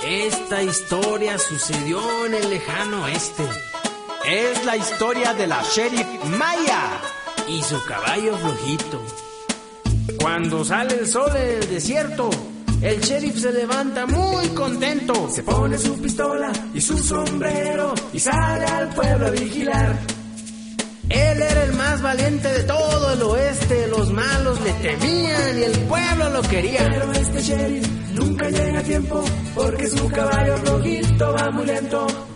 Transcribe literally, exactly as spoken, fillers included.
Esta historia sucedió en el lejano oeste. Es la historia de la sheriff Maya y su caballo flojito. Cuando sale el sol en el desierto, el sheriff se levanta muy contento. Se pone su pistola y su sombrero y sale al pueblo a vigilar. Él era el más valiente de todo el oeste. Los malos le temían y el pueblo lo quería. Pero este sheriff nunca llega a tiempo porque su caballo flojito va muy lento.